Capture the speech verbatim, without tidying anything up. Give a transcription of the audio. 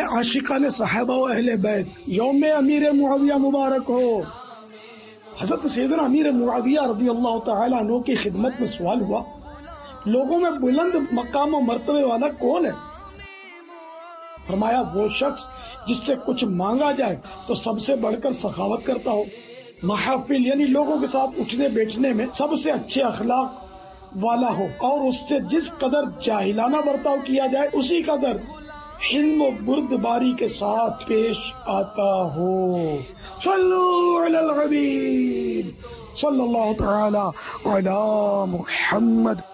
आशिकाने सहाबा व अहले बैत, यौम अमीर मुआविया मुबारक हो। हजरत सैयदना अमीर मुआविया रज़ी अल्लाह तआला अन्हु की खिदमत में सवाल हुआ, लोगों में बुलंद मकाम और मर्तबे वाला कौन है? फरमाया, वो शख्स जिससे कुछ मांगा जाए तो सबसे बढ़कर सखावत करता हो, महफिल यानी लोगों के साथ उठने बैठने में सबसे अच्छे अखलाक वाला हो, और उससे जिस कदर जाहिलाना बर्ताव किया जाए उसी कदर हिल्म बुर्दबारी के साथ पेश आता हो। सल्लु अलल हबीब सल्लल्लाहु तआला अला मुहम्मद।